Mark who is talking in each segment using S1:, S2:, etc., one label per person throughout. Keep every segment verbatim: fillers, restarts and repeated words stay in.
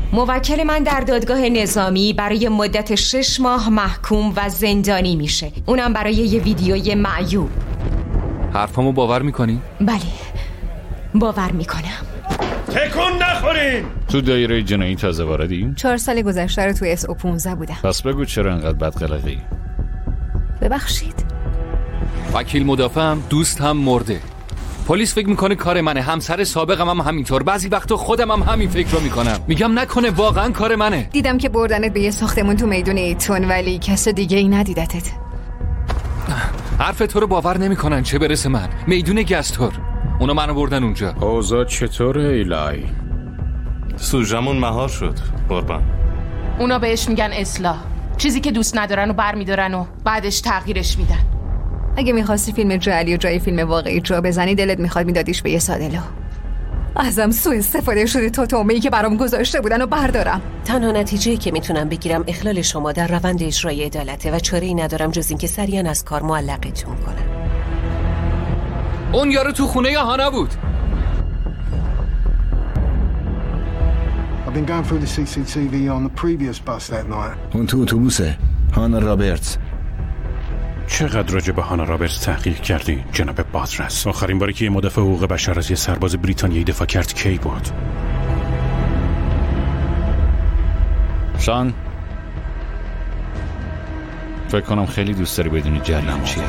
S1: موکل من در دادگاه نظامی برای مدت شش ماه محکوم و زندانی میشه، اونم برای یه ویدیوی معیوب.
S2: حرفامو باور میکنی؟
S1: بله باور میکنم.
S3: تکون نخورین.
S4: تو دایره جنایی تازه واردی؟
S5: چهار سال گذشته رو تو اس او پانزده بودم.
S4: پس بگو چرا انقدر بدقلقی؟
S5: ببخشید.
S2: وکیل مدافعم، دوست هم مرده. پلیس فکر میکنه کار منه، همسر سابقم هم همینطور، بعضی وقتا خودم هم همین فکر رو میکنم. میگم نکنه واقعا کار منه.
S5: دیدم که بردنت به یه ساختمون تو میدون ایتون، ولی کس دیگه ای ندیدتت.
S2: حرف تو رو باور نمیکنن، چه برسه من. میدون گستور، اونا منو بردن اونجا.
S4: اوضاع چطوره ایلای؟
S3: سوژمون مهار شد قربان.
S6: اونا بهش میگن اصلاح، چیزی که دوست ندارن و برمیدارن و بعدش تغییرش میدن.
S5: اگه میخواستی فیلم جعلی و جای فیلم واقعی جا بزنی، دلت میخواد میدادیش به یه سادلو. ازم سوء استفاده شده تا تومه‌ای که برام گذاشته بودن و بردارم.
S7: تنها نتیجه‌ای که میتونم بگیرم اخلال شما در روند اجرای عدالته و چاره‌ای ندارم جز اینکه سریعا از کار معلقتون کنم.
S2: اون یارو تو خونه یا هانا بود؟
S8: I've been going through the سی سی تی وی on the previous bus that night.
S9: اون تو اتوبوسه. هانا رابرتس.
S10: چقدر راجع به هانا رابرتس تحقیق کردی جناب بادرس؟ آخرین باری که یه مدافع حقوق بشر از یه سرباز بریتانیایی دفاع کرد کی بود؟
S4: شان، فکر کنم خیلی دوست داری بدونی جریان چیه.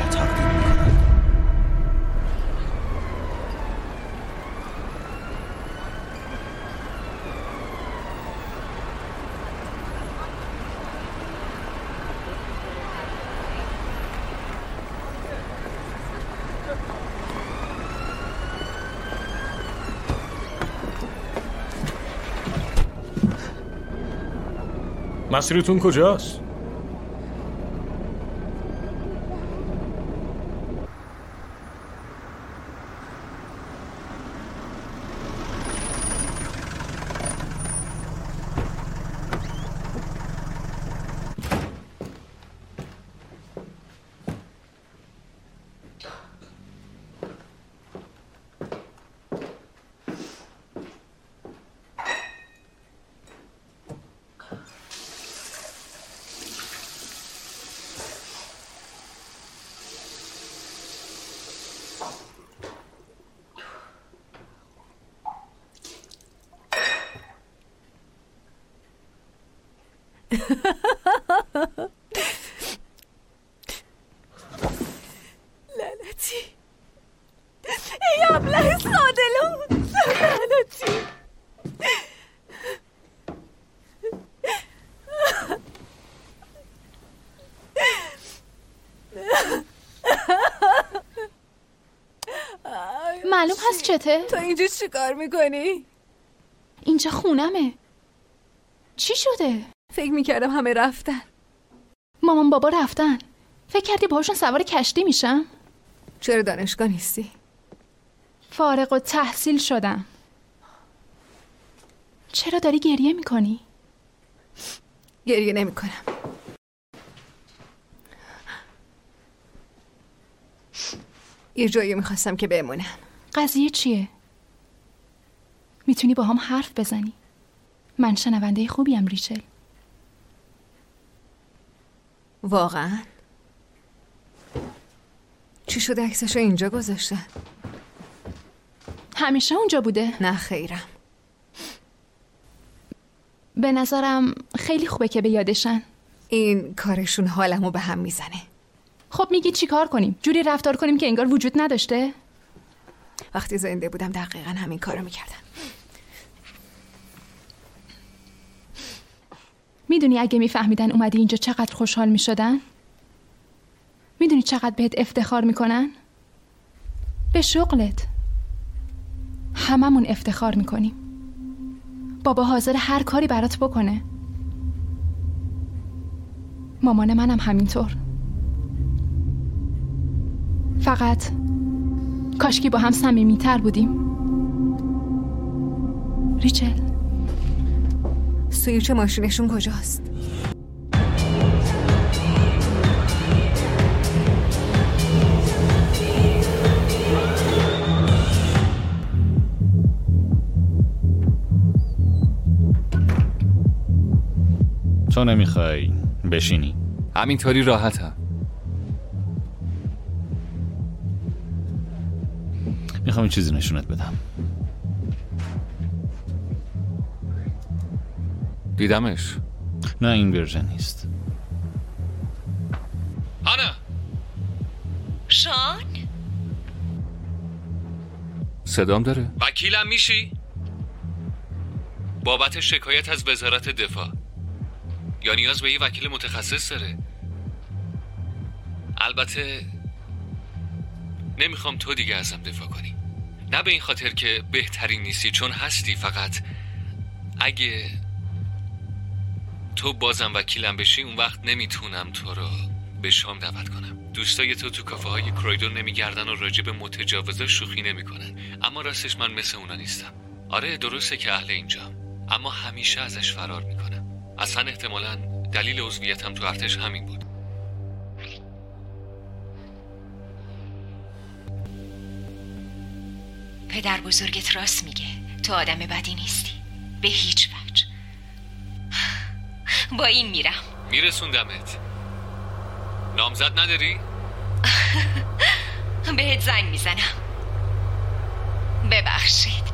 S3: مسیرتون کجاست؟
S5: لعنتی ای ابله سادلون، لعنتی.
S11: معلوم هست چته؟
S5: تو اینجا چی کار میکنی؟
S11: اینجا خونمه. چی شده؟
S5: فکر میکردم همه رفتن.
S11: مامان بابا رفتن. فکر کردی باهاشون سوار کشتی میشم؟
S5: چرا دانشگاه نیستی؟
S11: فارغ التحصیل شدم. چرا داری گریه میکنی؟
S5: گریه نمیکنم. یه جایی میخواستم که بمونم.
S11: قضیه چیه؟ میتونی با هم حرف بزنی. من شنونده خوبیم ریچل.
S5: واقعا؟ چی شده عکسشو اینجا گذاشتن؟
S11: همیشه اونجا بوده؟
S5: نه خیرم.
S11: به نظرم خیلی خوبه که به یادشن.
S5: این کارشون حالمو به هم میزنه.
S11: خب میگی چی کار کنیم؟ جوری رفتار کنیم که انگار وجود نداشته؟
S5: وقتی زنده بودم دقیقا همین کارو میکردم.
S11: میدونی اگه میفهمیدن اومدی اینجا چقدر خوشحال میشدن؟ میدونی چقدر بهت افتخار میکنن؟ به شغلت. هممون افتخار میکنیم. بابا حاضر هر کاری برات بکنه. مامان منم همینطور. فقط کاشکی با هم صمیمیتر بودیم. ریچل،
S5: سویچ ماشینشون کجاست؟
S4: تو نمیخوای بشینی؟
S2: همینطوری راحتم.
S4: میخوام این چیزی نشونت بدم.
S2: دیدمش.
S4: نه این ورژن نیست.
S2: آنا
S1: شان؟
S2: صدام داره؟ وکیلم میشی؟ بابت شکایت از وزارت دفاع. یا نیاز به یه وکیل متخصص داره؟ البته نمیخوام تو دیگه ازم دفاع کنی. نه به این خاطر که بهترین نیستی، چون هستی، فقط اگه تو بازم وکیلم بشی اون وقت نمیتونم تو رو به شام دعوت کنم. دوستای تو تو کافه های کرویدور نمیگردن و راجع به متجاوزا شوخی نمیکنن، اما راستش من مثل اونا نیستم. آره درسته که اهل اینجام، اما همیشه ازش فرار میکنم. اصلا احتمالاً دلیل عضویتم تو ارتش همین بود.
S1: پدر بزرگت راست میگه، تو آدم بدی نیستی به هیچ وجه. با این میرم.
S2: میرسوندمت. نامزد نداری؟
S1: بهت زنگ میزنم. ببخشید.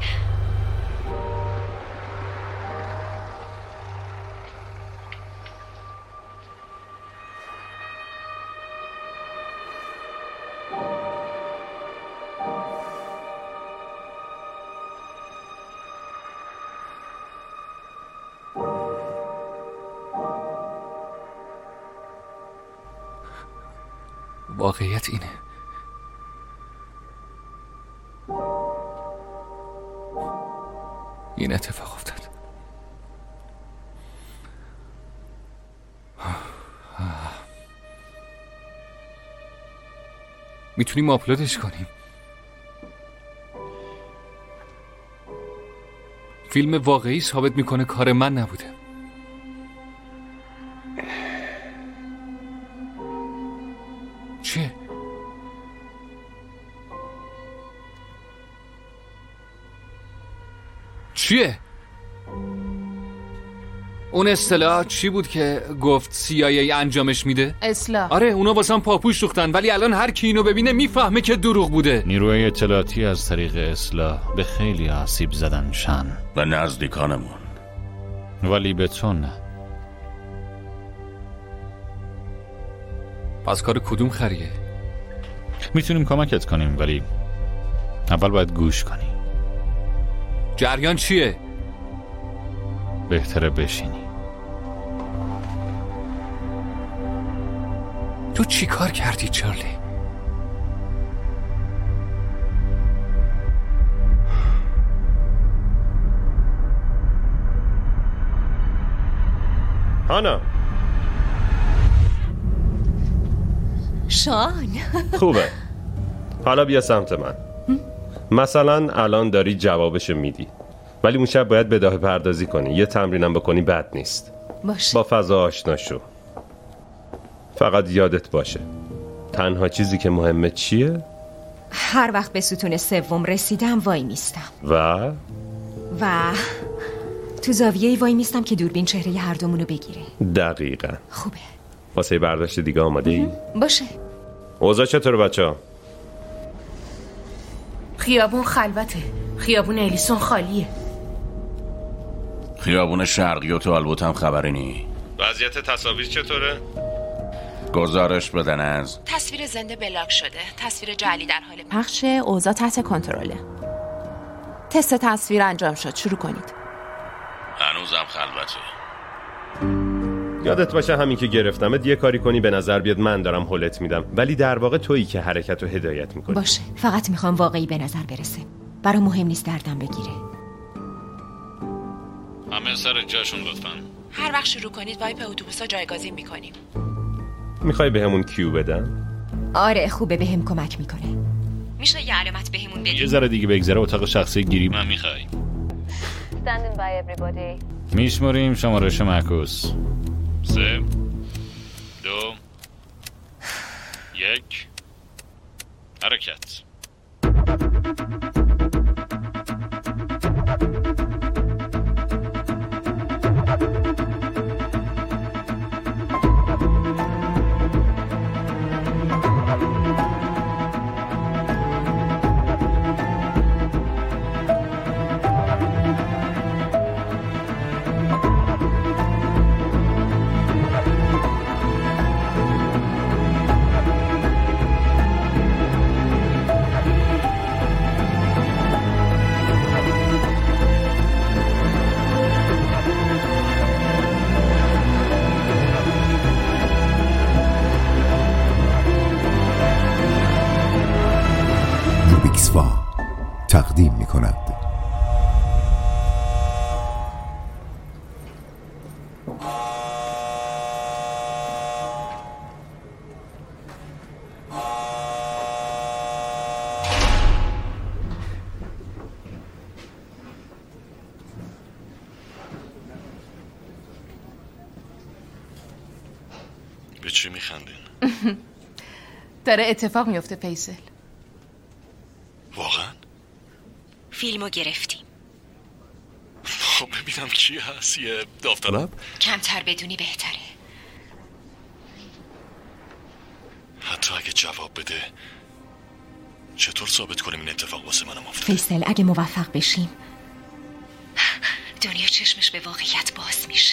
S2: واقعیت اینه. این اتفاق افتاد. میتونیم آپلودش کنیم. فیلم واقعی ثابت میکنه کار من نبوده. چیه؟ چیه؟ اون اصطلاح چی بود که گفت سی آی ای انجامش میده؟
S6: اصلاح.
S2: آره اونا واسم پاپوش دوختن، ولی الان هر کی اینو ببینه میفهمه که دروغ بوده.
S4: نیروی اطلاعاتی از طریق اصلاح به خیلی آسیب زدن میشن
S10: و نزدیکانمون،
S4: ولی به تو نه.
S2: پس کار کدوم خریه؟
S4: میتونیم کمکت کنیم، ولی اول باید گوش کنی.
S2: جریان چیه؟
S4: بهتره بشینی.
S2: تو چی کار کردی چارلی؟
S3: هانا.
S1: شان.
S3: خوبه. حالا بیا سمت من. مثلا الان داری جوابشو میدی، ولی اون شب باید بداهه پردازی کنی. یه تمرینم بکنی بد نیست.
S1: باشه.
S3: با فضا آشنا شو. فقط یادت باشه تنها چیزی که مهمه چیه؟
S1: هر وقت به ستون سوم رسیدم وای میستم
S3: و
S1: و تو زاویه وای میستم که دوربین چهره هر دومونو بگیره.
S3: دقیقاً.
S1: خوبه.
S3: واسه برداشت دیگه آماده ای؟
S1: باشه.
S3: اوضاع چطوره بچه ها؟
S6: خیابون خلوته. خیابون الیسون خالیه.
S10: خیابون شرقی و تو البته هم خبری نی.
S3: وضعیت تصاویر چطوره؟
S10: گزارش بدن از
S12: تصویر زنده بلاک شده، تصویر جعلی در حال
S6: پخش، اوضاع تحت کنترله. تست تصویر انجام شد، شروع کنید.
S10: هنوزم خلوته.
S3: یادت باشه همین که گرفتمت یه کاری کنی به نظر بیاد من دارم هولت میدم، ولی در واقع تویی که حرکت رو هدایت میکنی.
S1: باشه، فقط میخوام واقعی به نظر برسه. برام مهم نیست دردم بگیره.
S4: همه سر جاشون لطفاً.
S12: هر وقت شروع کنید وایپ اتوبوسا جایگزین میکنیم.
S3: میخوای بهمون کیو بدن؟
S1: آره خوبه، بهم کمک میکنه. میشه یه علامت بهمون بدی؟
S4: یه ذره دیگه بگذره اتاق شخصی گیری من میخوای.
S13: Standing by everybody.
S4: میشمریم شمارش معکوس. سه دو یک حرکت.
S14: کند.
S2: به چی میخندین؟
S6: داره اتفاق میفته فیصل.
S2: واقعا؟
S1: فیلمو گرفتیم.
S2: خب ببینم کی هست. یه داوطلب؟
S1: کمتر بدونی بهتره.
S2: حتی اگه جواب بده چطور ثابت کنیم این اتفاق واسه منم افتاده؟
S1: فیصل اگه موفق بشیم دنیا چشمش به واقعیت باز میشه.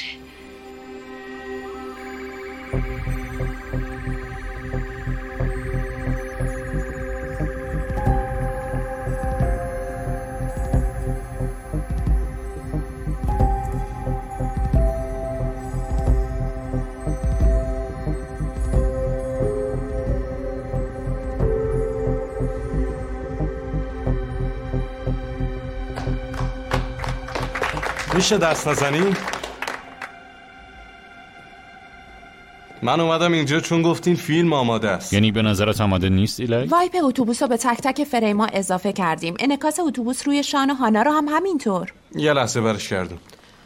S15: میشه دست نزنی؟ من اومدم اینجا چون گفتین فیلم آماده است.
S4: یعنی به نظرت آماده نیست ایلای؟
S16: وایپ اتوبوس رو به تک تک فریما اضافه کردیم. انعکاس اتوبوس روی شان هانا رو هم همینطور.
S15: یه لحظه برش کردم.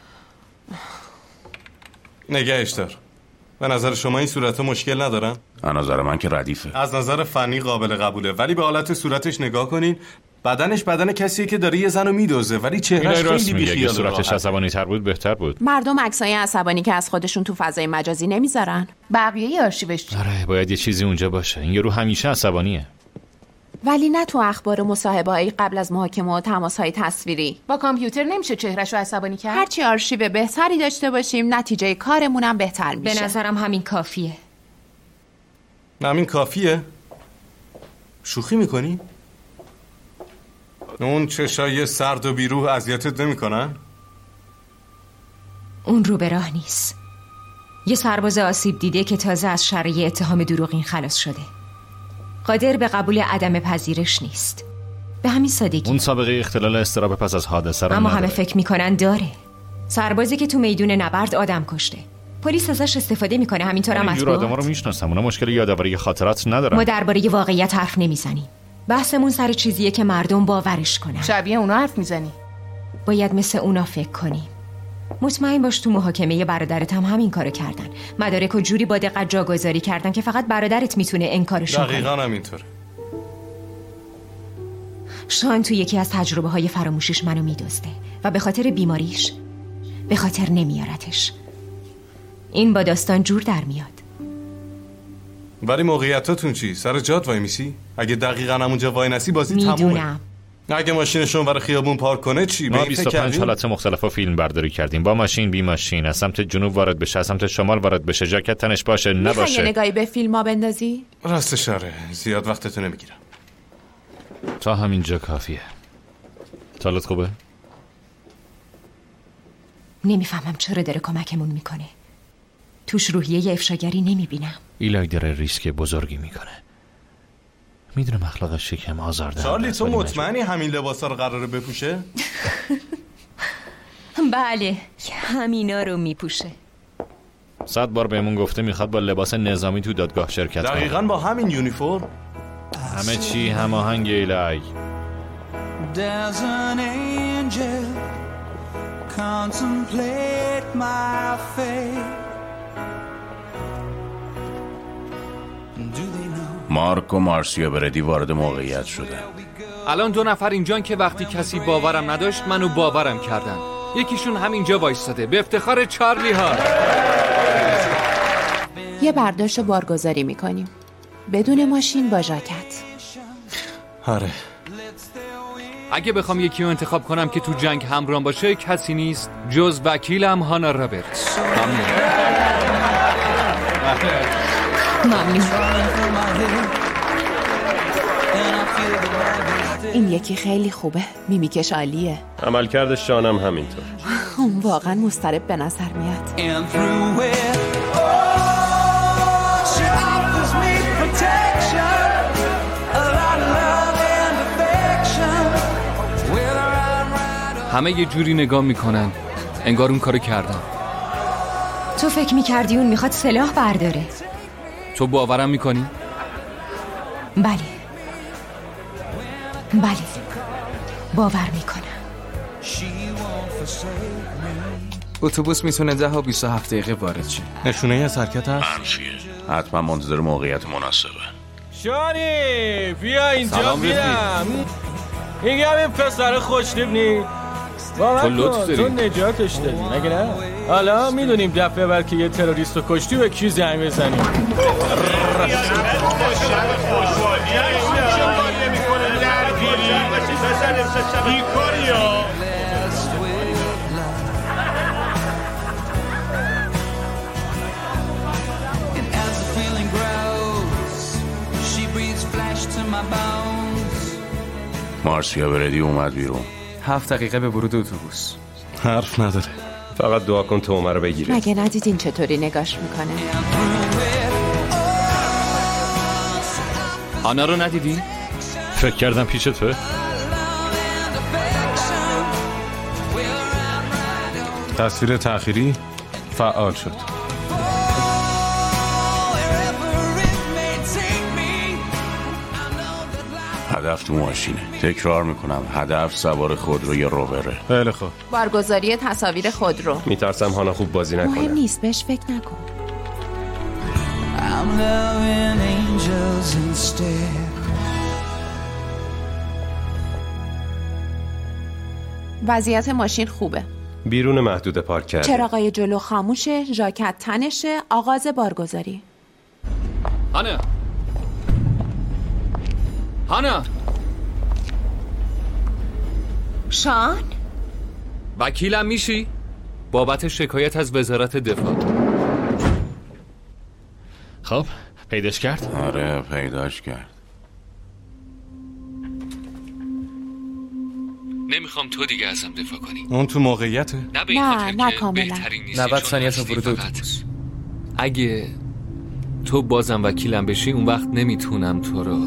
S15: نگهش دار. به نظر شما این صورت‌ها مشکل ندارن؟
S10: از نظر من که ردیفه.
S15: از نظر فنی قابل قبوله، ولی به حالت صورتش نگاه کنین. بدنش بدن کسیه که داره یه زنو میدوزه، ولی چهرهش خیلی بیخیال.
S4: صورتش عصبانی تر بود بهتر بود.
S16: مردم عکسای عصبانی که از خودشون تو فضای مجازی نمیذارن.
S6: بقیه آرشیوش چی؟
S4: آره باید یه چیزی اونجا باشه. این یارو همیشه عصبانیه.
S16: ولی نه تو اخبار و مصاحبه‌های قبل از محاکمه و تماس‌های تصویری.
S6: با کامپیوتر نمیشه چهرهشو عصبانی کرد.
S16: هرچی آرشیو بهتری داشته باشیم نتیجه کارمونم بهتر میشه.
S1: به نظرم همین کافیه.
S15: همین کافیه؟ شوخی میکنی؟ اون چشای سرد و بیروح اذیتت نمیکنن؟
S1: اون رو به راه نیست. یه سرباز آسیب دیده که تازه از شر یه اتهام دروغین خلاص شده. قادر به قبول عدم پذیرش نیست. به همین سادگی.
S4: اون سابقه اختلال اضطراب پس از حادثه رو
S1: اما
S4: نداره.
S1: همه فکر میکنن داره. سربازی که تو میدون نبرد آدم کشته. پلیس ازش استفاده میکنه، همینطورم هم
S4: اینجور آدما رو میشناسم. اونا مشکل یادآوری خاطرات ندارن.
S1: ما درباره واقعیت حرف نمیزنیم. بحثمون سر چیزیه که مردم باورش کنن.
S6: شبیه اونا حرف میزنی.
S1: باید مثل اونا فکر کنیم. مطمئن باش تو محاکمه برادرت هم همین کارو کردن. مدارک و جوری با دقت جاگذاری کردن که فقط برادرت میتونه انکارشون کنه.
S15: دقیقاً همینطوره.
S1: شان تو یکی از تجربه های فراموشیش منو میدزده و به خاطر بیماریش به خاطر نمیارتش. این با داستان جور در میاد.
S15: ولی موقعیتاتون چی؟ سر جات وای میسی؟ اگه دقیقاً همونجا وای نسی بازی تمومه.
S1: میدونم.
S15: اگه ماشینشون برای خیابون پارک کنه چی؟
S4: ما بیست و پنج حالت مختلفو فیلم برداری کردیم. با ماشین، بی ماشین، از سمت جنوب وارد بشه، از سمت شمال وارد بشه، جاکت تنش باشه، نباشه.
S16: میخوای یه نگاهی به فیلم‌ها بندازی؟
S15: راستش آره، زیاد وقتتو نمیگیرم.
S4: تا همینجا کافیه. حالت خوبه؟
S1: نمیفهمم چرا داره کمکمون میکنه. توش روحیه افشاگری نمیبینم.
S4: ایلای داره ریسک بزرگی میکنه. میدونم اخلاقش شکم آزارده.
S15: چارلی تو مطمئنی همین لباسا رو قراره بپوشه؟
S1: بله، همینا رو میپوشه.
S4: صد بار بهمون گفته میخواد با لباس نظامی تو دادگاه شرکت کنه.
S15: دقیقاً با همین یونیفرم.
S4: همه چی هماهنگ ایلای.
S17: There's an angel contemplate my fate. Do they know?
S10: مارک و مارسیا بردی وارد موقعیت شدن.
S18: الان دو نفر اینجان که وقتی کسی باورم نداشت منو باورم کردن. یکیشون همینجا وایستاده به افتخار چارلی ها.
S16: یه برداشت بارگذاری میکنیم بدون ماشین با ژاکت.
S15: آره.
S18: اگه بخوام یکی رو انتخاب کنم که تو جنگ همراه باشه کسی نیست جز وکیلم هانا رابرتس.
S1: ممنون.
S16: این یکی خیلی خوبه، میمیکش عالیه.
S3: عملکرد شانم همینطور.
S16: اون واقعا مضطرب به نظر میاد.
S17: With her
S18: همه یه جوری نگاه میکنن انگار اون کارو کردم.
S1: تو فکر میکردی اون میخواد سلاح برداره؟
S18: تو باورم میکنی؟
S1: بله بله باور میکنم.
S14: اتوبوس میتونه ده و بیست و هفت دقیقه وارد شه.
S10: نشونه از حرکت هست؟
S19: منفیه. حتما منتظر موقعیت مناسبه.
S20: شانی بیا اینجا بیام. این همین پسر خوشتیب نی؟
S18: تو لطف داری.
S20: تو نجاتش دادی مگه نه؟ حالا میدونیم دفعه بعد که یه تروریست رو کشتی به کی زنگ بزنیم.
S19: مارسیا بردی اومد بیرون.
S14: هفت دقیقه به ورود اتوبوس.
S10: حرف نداره.
S3: فقط دعا کن تو عمر رو بگیری.
S16: مگه ندیدین چطوری نگاش میکنه؟
S18: آنا رو ندیدی؟
S4: فکر کردم پیش توه.
S10: تصویر تأخیری فعال شد.
S19: هدف تو ماشینه. تکرار میکنم هدف سوار خودروی روبره.
S10: خیلی خوب.
S16: بارگذاری تصاویر خودرو.
S3: میترسم هانا خوب بازی نکنه.
S16: مهم نیست بهش فکر نکن.
S17: I'm loving angels instead.
S16: وضعیت ماشین خوبه.
S3: بیرون محدوده پارک کرده.
S16: چراغای جلو خاموشه، ژاکت تنشه، آغاز بارگذاری.
S18: هانا هانا
S16: شان؟
S18: وکیلم میشی؟ بابت شکایت از وزارت دفاع.
S4: خب پیداش کرد؟
S19: آره پیداش کرد.
S2: نمیخوام تو دیگه ازم دفاع کنی.
S10: اون تو موقعیته؟
S2: نه به این
S16: نه،
S2: خاطر
S16: نه
S2: که
S16: کاملا.
S2: بهترین نیستی.
S14: نود ثانیه تا ورود اتوبوس.
S18: اگه تو بازم وکیلم بشی اون وقت نمیتونم تو رو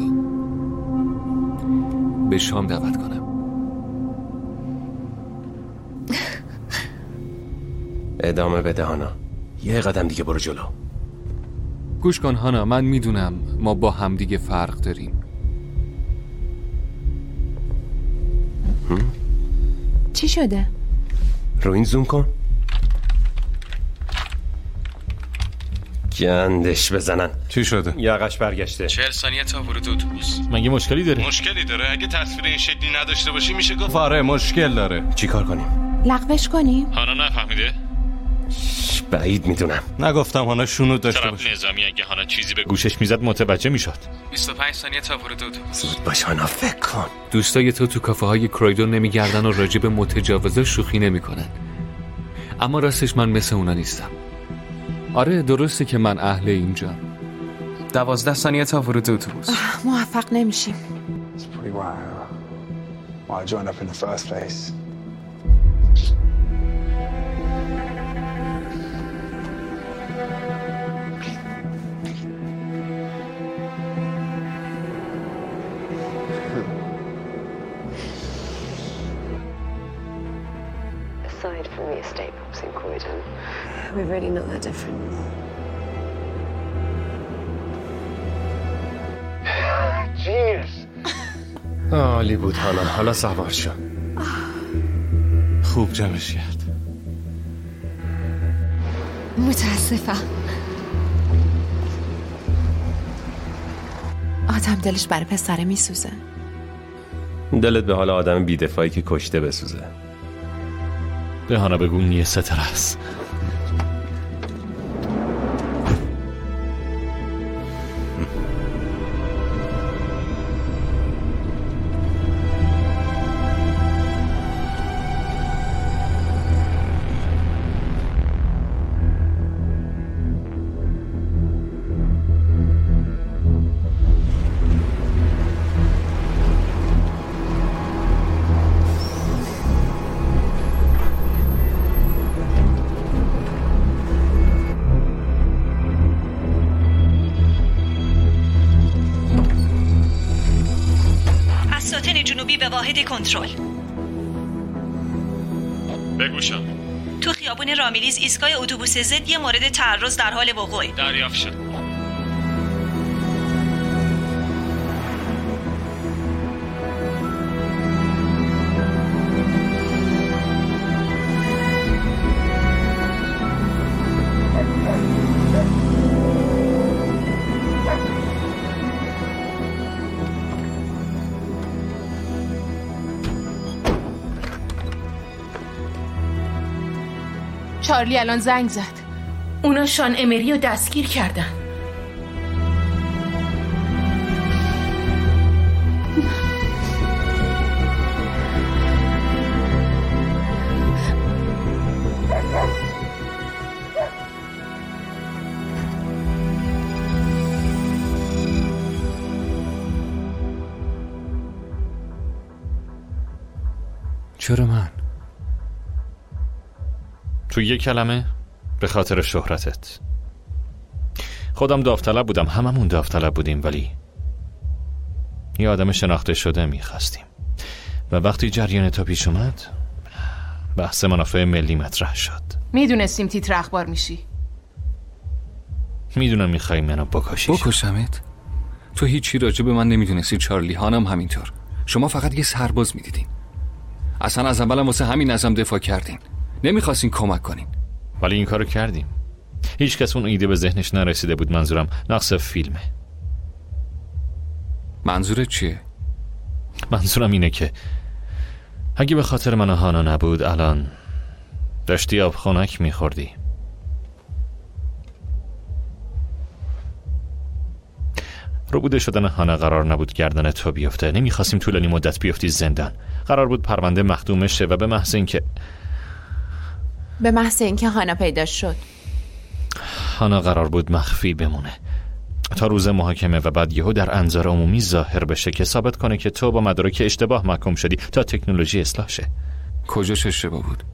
S18: به شام دعوت کنم.
S3: ادامه بده هانا. یه قدم دیگه برو جلو.
S18: گوش کن هانا، من میدونم ما با همدیگه فرق داریم.
S16: چی شده؟
S3: رو این زوم کن. گندش بزنن.
S10: چی شده؟
S3: یقش برگشته.
S14: چهل ثانیه تا ورود اتوبوس.
S4: مگه مشکلی داره؟
S10: مشکلی داره. اگه تصویر این شکلی نداشته باشی میشه گفت آره مشکل داره.
S3: چی کار کنیم؟
S16: لغوش کنیم؟
S4: هانا نفهمیده؟
S3: بعید میدونم.
S10: نگفتم هانا شونو داشته باشه.
S4: طرف نظامی اگه هانا چیزی به گوشش میزد متوجه میشد.
S14: بیست و پنج ثانیه تا ورود اتوبوس.
S3: زود باش هانا فکر کن.
S18: دوستای تو تو کافه های کرویدور نمیگردن و راجع به متجاوزا شوخی نمیکنن. اما راستش من مثل اونا نیستم. آره درسته که من اهل اینجا.
S14: دوازده ثانیه تا ورود اتوبوس.
S16: موفق نمیشیم.
S13: Aside from the estate box in Croydon, we're really not that different.
S3: عالی بود هانا. حالا سوار شو.
S10: خوب جمعش کرد.
S1: متاسفم.
S16: آدم دلش برای پسره میسوزه.
S3: دلت به حال آدم بی‌دفاعی که کشته بسوزه.
S4: به هانا بگو نیه ستر است.
S21: جنوبی به واحد کنترل.
S3: بگوشم.
S21: تو خیابون رامیلیز ایستگاه اتوبوس زد یه مورد تعرض در حال وقوعه.
S3: دریافت شد.
S6: چارلی الان زنگ زد. اونا شان امری رو دستگیر کردن.
S2: چرا من؟
S4: تو یه کلمه به خاطر شهرتت. خودم داوطلب بودم، هممون داوطلب بودیم، ولی یه آدم شناخته شده میخواستیم و وقتی جریان تا پیش اومد بحث منافع ملی مطرح شد.
S6: میدونستیم تیتر اخبار میشی.
S4: میدونم میخوای منو بکشی.
S2: بکشمت؟ تو هیچی راجع به من نمیدونستی چارلی، هانم همینطور. شما فقط یه سرباز میدیدین. اصلا از اولم واسه همین ازم دفاع کردین، نمیخواستین کمک کنین.
S4: ولی این کارو کردیم. هیچ کس اون ایده به ذهنش نرسیده بود. منظورم نقص فیلمه.
S2: منظورت چیه؟
S4: منظورم اینه که اگه به خاطر من و هانا نبود الان داشتی آب خنک میخوردی. رو بوده شدن هانا قرار نبود گردن تو بیفته. نمیخواستیم طولانی مدت بیفتی زندان. قرار بود پرونده مختوم شه و به محض اینکه
S16: به محض اینکه هانا پیدا شد
S4: هانا قرار بود مخفی بمونه تا روز محاکمه و بعد یهو در انظار عمومی ظاهر بشه که ثابت کنه که تو با مدارک اشتباه محکوم شدی تا تکنولوژی اصلاح شه.
S2: کجاش اشتباه بود؟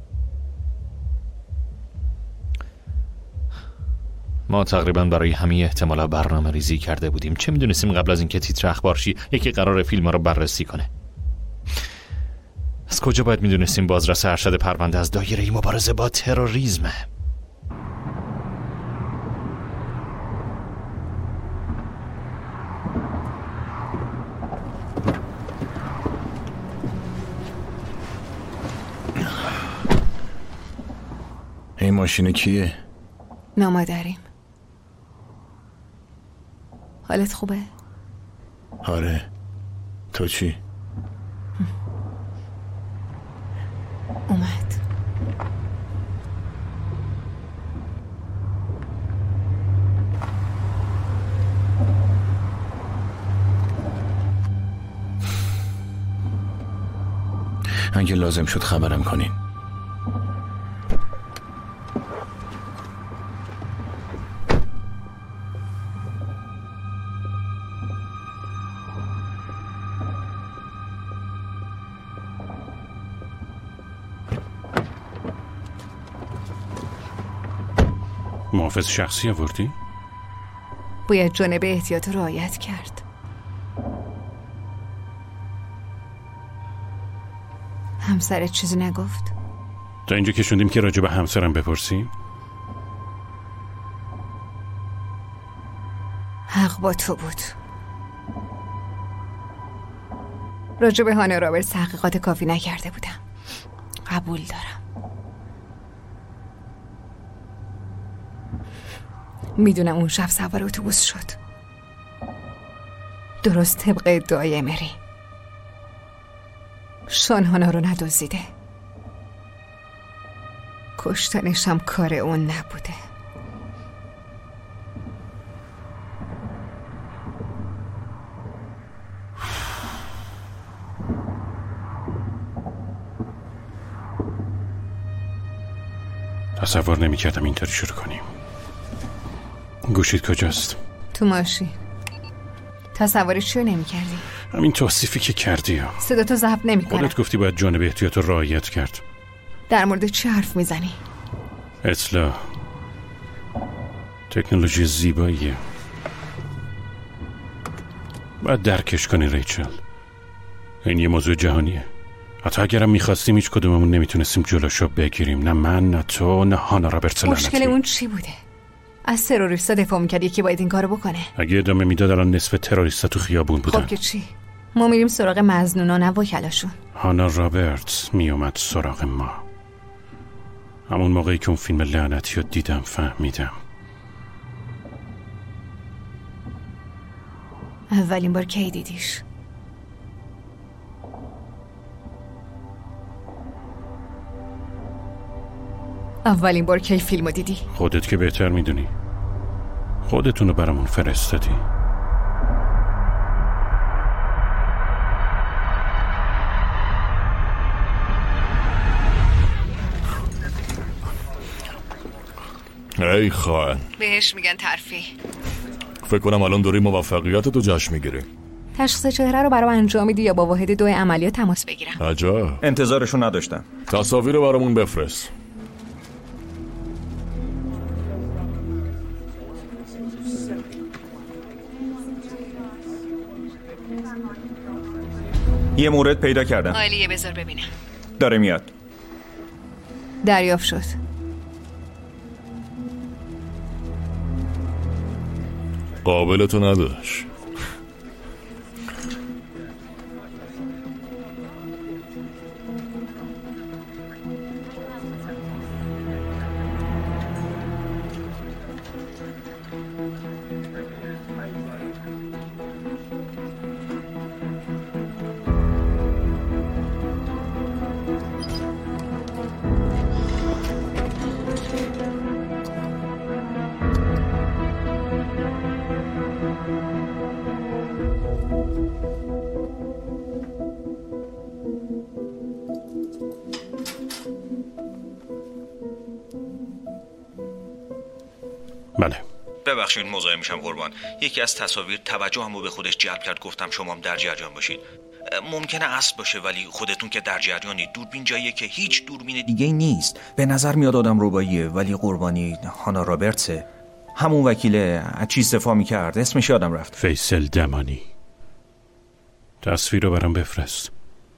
S4: ما تقریبا برای همه احتمالا برنامه ریزی کرده بودیم. چه میدونستیم قبل از اینکه تیتر اخبار شی یکی قرار فیلم رو بررسی کنه؟ از کجا باید میدونستیم بازرس ارشد پرونده از دایره مبارزه با تروریسمه؟
S9: این ماشین کیه؟
S5: نامادریم. حالت خوبه؟
S9: آره. تو چی؟
S5: اومد.
S9: اگه لازم شد خبرم کنین.
S10: محافظ شخصی آوردی؟
S5: باید جانب احتیاط رو رعایت کرد. همسرت چیزی نگفت؟
S10: تا اینجا که شدیم که راجع به همسرم بپرسیم؟
S5: حق با تو بود. راجع به هانا رابرتس تحقیقات کافی نکرده بودم. قبول دارم. میدونم اون شب سوار اتوبوس شد، درست طبق ادعای امری. شان هانا رو ندزدیده. کشتنش هم کار اون نبوده.
S10: تصور نمی کردم اینطوری شروع کنیم. گوشید کجاست؟
S5: تو ماشین. تصورش چیو نمی کردی؟
S10: همین توصیفی که کردی ها.
S5: صدا تو ضبط نمی کنم.
S10: خودت گفتی باید جانب احتیاط رو رعایت کرد.
S5: در مورد چی حرف میزنی؟
S10: اصلاح تکنولوژی زیباییه، باید درکش کنی ریچل. این یه موضوع جهانیه. حتی اگرم میخواستیم هیچ کدوممون نمیتونستیم جلوشو بگیریم. نه من، نه تو، نه هانا رابرتس لعنتی.
S5: مشکل اون چی بوده؟ از تروریستا دفاع میکرد، یکی باید این کارو بکنه.
S10: اگه ادامه میداد الان نصف تروریستا تو خیابون بودن.
S5: خب که چی؟ ما میریم سراغ مظنونا، نه وکلاشون.
S10: هانا رابرتس میومد سراغ ما. همون موقعی که اون فیلم لعنتی رو دیدم فهمیدم.
S5: اولین بار کی دیدیش؟ اولین بار کی فیلمو دیدی؟
S10: خودت که بهتر میدونی. خودتونو برامون فرستادی.
S7: ای خان،
S5: بهش میگن ترفیع.
S7: فکر کنم الان دوری موفقیت تو جشن میگیری.
S5: تشخیص چهره رو برام انجام میدی یا با واحد دو عملیات تماس بگیرم؟
S7: عجب،
S22: انتظارشو نداشتم.
S7: تصاویر رو برامون بفرست.
S22: یه مورد پیدا کردم.
S5: عالیه، بذار ببینم.
S22: داره میاد.
S5: دریافت شد.
S7: قابلتو نداشت.
S10: بله.
S22: ببخشید مزاحم میشم قربان. یکی از تصاویر توجهمو به خودش جلب کرد، گفتم شما هم در جریان باشید. ممکنه اسب باشه ولی خودتون که در جریانید. دوربین جاییه که هیچ دوربین دیگه نیست. به نظر میاد آدم رباییه ولی قربانی هانا رابرتسه. همون وکیل چیز دفاع میکرد، اسمش یادم رفت.
S10: فیصل دمانی. تصویر رو برام بفرست.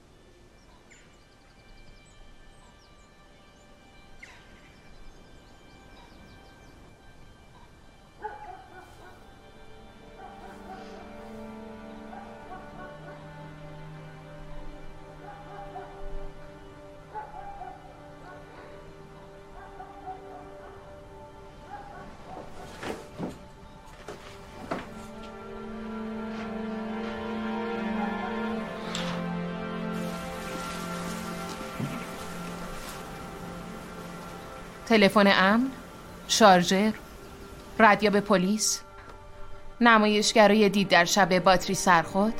S6: تلفن امن، شارژر، رادیو به پلیس، نمایشگرای دید در شب باتری سرخود.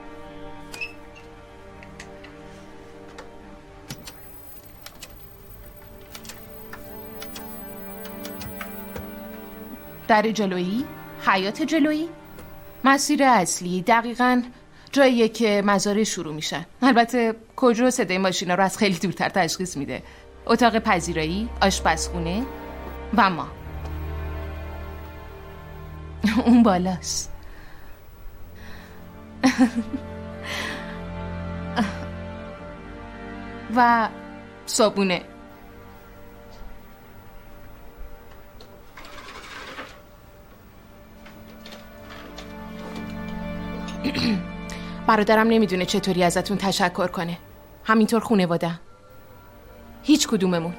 S6: در جلویی، حیات جلویی، مسیر اصلی، دقیقاً جاییه که مزارع شروع میشن. البته کجا صدای ماشینا رو از خیلی دورتر تشخیص میده. اتاق پذیرایی، آشپزخونه و ما. اون بالاست. و صابونه. برادرم نمیدونه چطوری ازتون تشکر کنه. همینطور خونواده. هیچ کدوممون.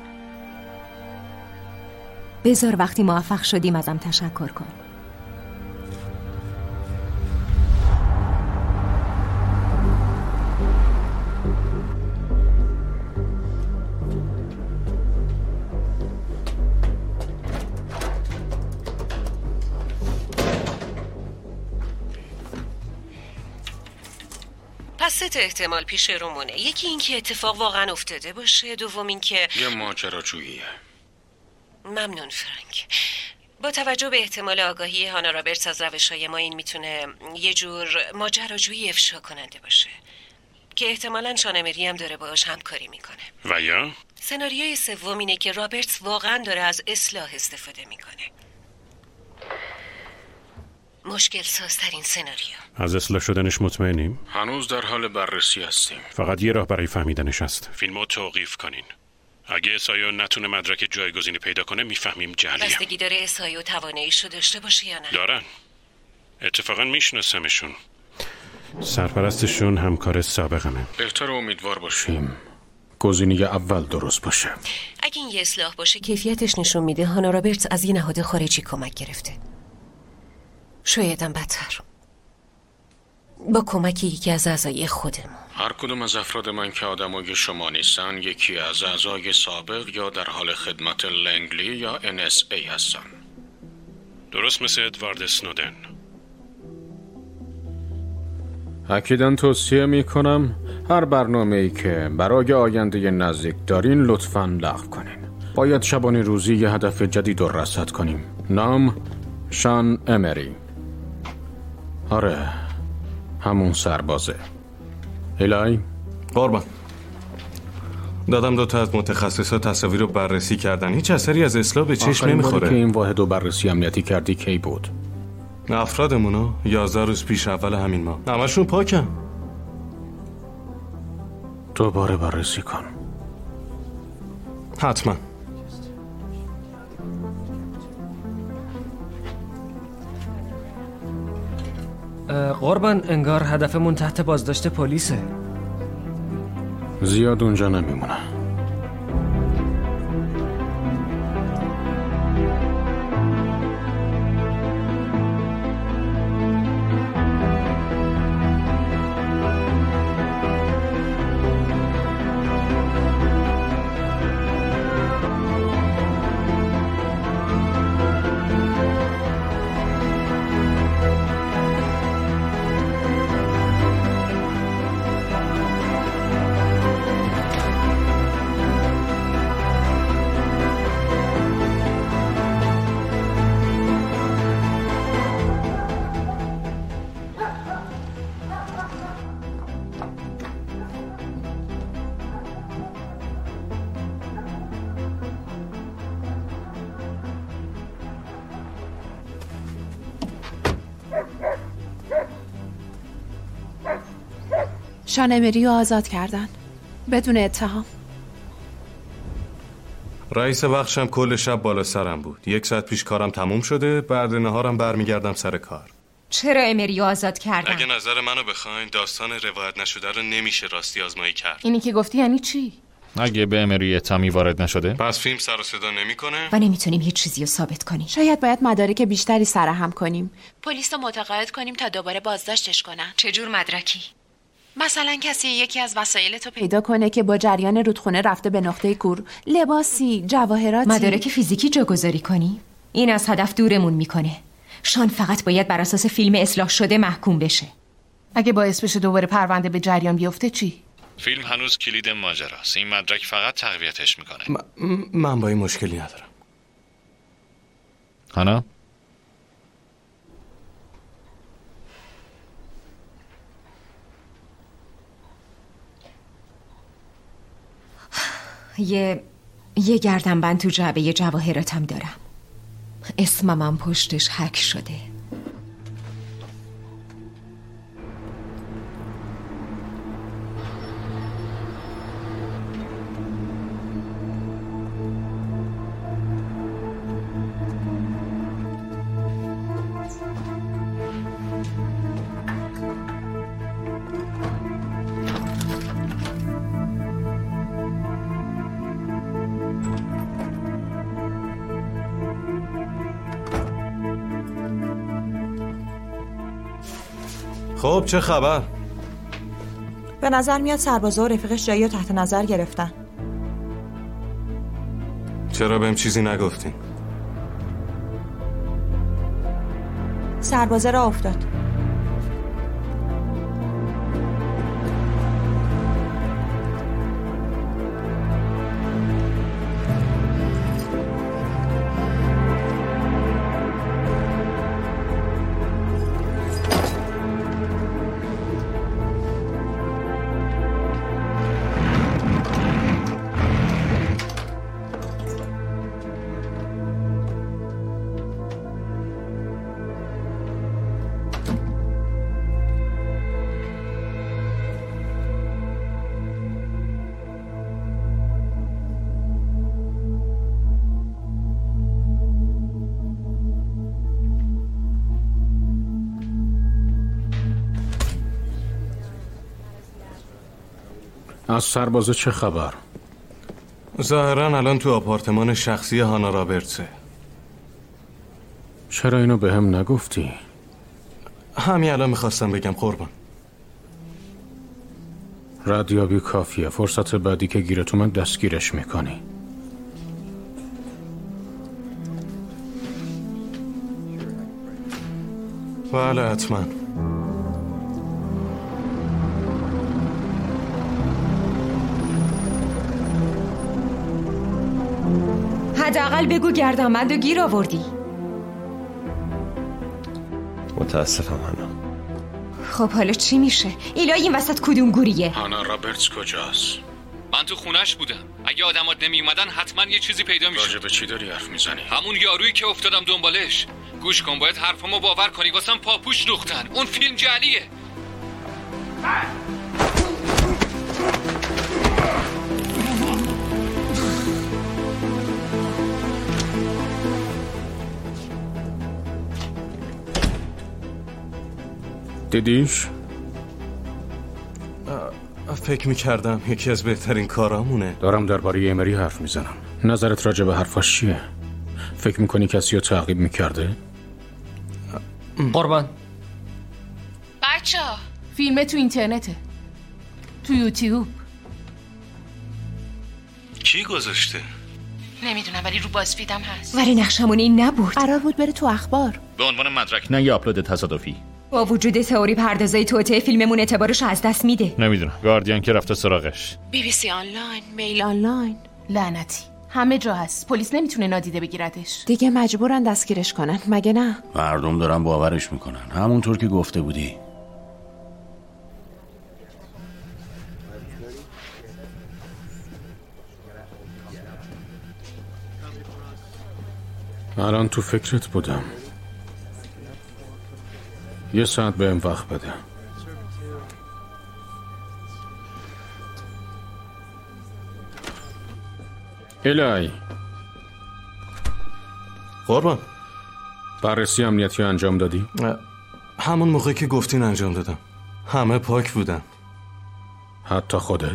S1: بذار وقتی موفق شدیم ازم تشکر کن.
S23: پس سه تا احتمال پیش رومونه. یکی این که اتفاق واقعا افتاده باشه، دوم این که
S10: یه ماجراجوییه.
S23: ممنون فرانک. با توجه به احتمال آگاهی هانا رابرتس از روش‌های ما، این میتونه یه جور ماجراجویی افشا کننده باشه که احتمالاً شانمری هم داره باهاش همکاری میکنه.
S10: و یا
S23: سناریوی سوم اینه که رابرتس واقعا داره از اصلاح استفاده میکنه. مشکل سازترین سناریو.
S10: از اصلاح شدنش مطمئنیم؟ هنوز در حال بررسی هستیم. فقط یه راه برای فهمیدنش هست. فیلمو توقیف کنین. اگه اسایو نتونه مدرک جایگزینی پیدا کنه میفهمیم جعلیه.
S23: بستگی داره اسایو تواناییشو داشته باشه یا نه.
S10: دارن. اتفاقا میشناسمشون. سرپرستشون همکار سابقمه. بهتر امیدوار باشیم گزینه اول درست باشه.
S23: اگه این یه اصلاح باشه کیفیتش نشون میده هانا رابرتس از یه نهاد خارجی کمک گرفته. شایدم بدتر با کمک یکی از اعضای خودمون.
S10: هر کدوم از افراد من که آدمای شما نیستن یکی از اعضای سابق یا در حال خدمت لنگلی یا ان اس ای هستن. درست مثل ادوارد اسنودن. اکیداً توصیه میکنم هر برنامه‌ای که برای آینده نزدیک دارین لطفاً لغو کنین. باید شبانه روزی یه هدف جدید رو رصد کنیم. نام شان امری. آره همون سربازه. الهی
S15: قربان دادم دو تا از متخصصا تصاویر رو بررسی کردن. هیچ اثری از اصلاح به چشم نمیخوره.
S10: آخرین که این واحد رو بررسی امنیتی کردی کی بود؟
S15: افرادمونو یازده روز پیش اول همین ماه. همشون پاکن.
S10: دوباره بررسی کن.
S15: حتما.
S8: قربان انگار هدفمون تحت بازداشت پلیسه.
S10: زیاد اونجا نمیمونه.
S16: شان امری رو آزاد کردن بدون اتهام.
S15: رئیس بخشم کل شب بالا سرم بود. یک ساعت پیش کارم تموم شده. بعد نهارم برمیگردم سر کار.
S1: چرا امری رو آزاد کردن؟
S15: اگه نظر منو بخواین داستان روایت نشده رو نمیشه راستی آزمایی کرد.
S6: اینی که گفتی یعنی چی؟
S4: اگه به امری اتهامی وارد نشده
S15: پس فیلم سر و صدا نمیکنه
S1: و نمیتونیم هیچ چیزی رو ثابت کنیم.
S16: شاید باید مدارک بیشتری سرهم کنیم. پلیس رو متقاعد کنیم تا دوباره بازداشتش کنن.
S1: چجور مدرکی؟
S16: مثلا کسی یکی از وسایلتو پیدا کنه که با جریان رودخونه رفته به نقطه کور، لباسی، جواهراتی.
S1: مدارک فیزیکی جاگذاری کنی؟ این از هدف دورمون میکنه. شان فقط باید بر اساس فیلم اصلاح شده محکوم بشه.
S6: اگه باعث بشه دوباره پرونده به جریان بیفته چی؟
S4: فیلم هنوز کلید ماجراست. این مدرک فقط تقویتش میکنه.
S15: م- من با این مشکلی ندارم.
S4: هانا؟
S1: یه یه گردنبند تو جعبه جواهراتم دارم. اسمم هم پشتش حک شده.
S15: خب چه خبر؟
S11: به نظر میاد سربازا و رفیقش جایی رو تحت نظر گرفتن.
S15: چرا بهم چیزی نگفتین؟
S11: سربازه را افتاد.
S10: از سربازه چه خبر؟
S15: ظاهرا الان تو آپارتمان شخصی هانا رابرتسه.
S10: چرا اینو به هم نگفتی؟
S15: همین الان میخواستم بگم قربان.
S10: ردیابی کافیه. فرصت بعدی که گیرت اومد دستگیرش میکنی.
S15: بله حتما.
S1: حداقل بگو گردنبند و گیر آوردی.
S3: متاسفم هانا.
S1: خب حالا چی میشه؟ ایلای این وسط کدوم گوریه؟
S10: هانا رابرتس کجاست؟
S2: من تو خونش بودم. اگه آدمات نمی اومدن حتما یه چیزی پیدا میشه.
S10: راجع به چی داری حرف میزنی؟
S2: همون یارویی که افتادم دنبالش. گوش کن، باید حرفمو باور کنی. واسم پاپوش دوختن. اون فیلم جعلیه.
S10: دیدیش؟
S15: فکر میکردم یکی از بهترین کارامونه.
S10: دارم درباره ایمری حرف میزنم. نظرت راجع به حرفاش چیه؟ فکر میکنی کسی رو تعقیب میکرده؟
S8: قربان
S6: بچه ها فیلم تو اینترنته، تو یوتیوب.
S15: کی گذاشته؟
S6: نمیدونم ولی رو بازفیدم هست.
S1: ولی نقشمون این نبود.
S16: قرار بود بره تو اخبار
S4: به عنوان مدرک، نه یه آپلود تصادفی.
S1: با وجود تئوری پردازای توته فیلممون اعتبارش از دست میده.
S4: نمیدونم، گاردین که رفته سراغش.
S16: بی بی سی آنلاین، میل آنلاین.
S6: لعنتی همه جا هست. پلیس نمیتونه نادیده بگیردش.
S16: دیگه مجبورن دستگیرش کنن مگه نه؟
S19: مردم دارن باورش میکنن همونطور که گفته بودی.
S10: الان تو فکرت بودم. یه ساعت بهم وقت بده. الهی
S15: قربان،
S10: بررسی امنیتی انجام دادی؟
S15: همون موقع که گفتین انجام دادم. همه پاک بودن.
S10: حتی خودت؟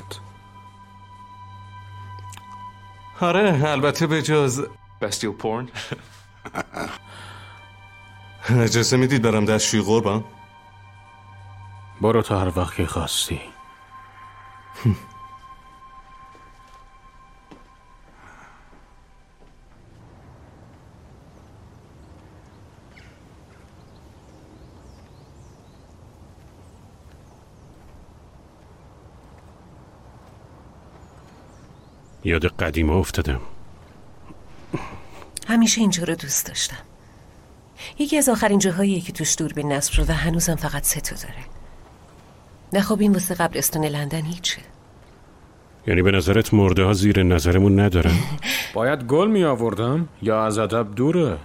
S15: آره البته به جز
S2: بستیل پورن.
S15: اجازه میدید برم دستشویی قربان؟
S10: برو تا هر وقت که خواستی.
S3: یاد قدیم افتادم.
S23: همیشه اینجا رو دوست داشتم. یکی از آخرین جاهاییه که توش دوربین نصب شده. هنوزم فقط سه تا داره. نه خب این واسه قبرستون لندن هیچه.
S3: یعنی به نظرت مرده ها زیر نظرمون ندارن؟
S10: باید گل می آوردم یا از ادب دوره؟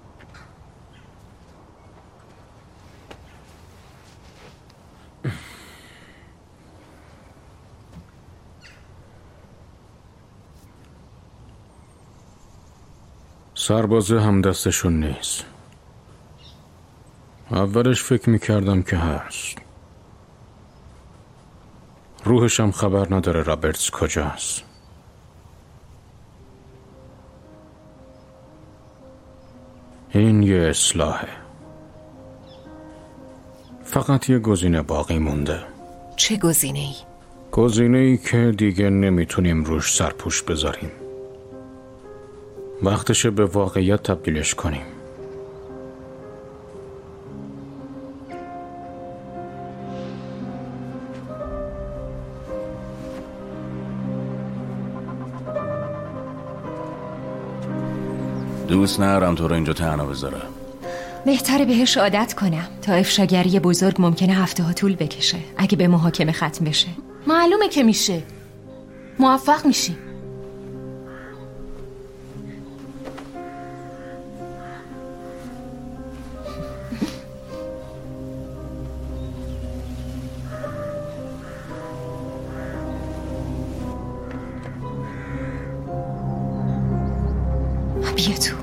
S10: سربازه هم دستشون نیست. اولش فکر میکردم که هست. روحش هم خبر نداره رابرتس کجاست. این یه اصلاحه. فقط یه گزینه باقی مونده.
S23: چه گزینه‌ای؟
S10: گزینه‌ای که دیگه نمیتونیم روش سرپوش بذاریم. وقتشه به واقعیت تبدیلش کنیم.
S19: دوست ندارم تو رو اینجا تنها بذارم.
S1: بهتره بهش عادت کنم. تا افشاگری بزرگ ممکنه هفته ها طول بکشه. اگه به محاکمه ختم بشه
S6: معلومه که میشه. موفق میشی.
S1: بیا تو.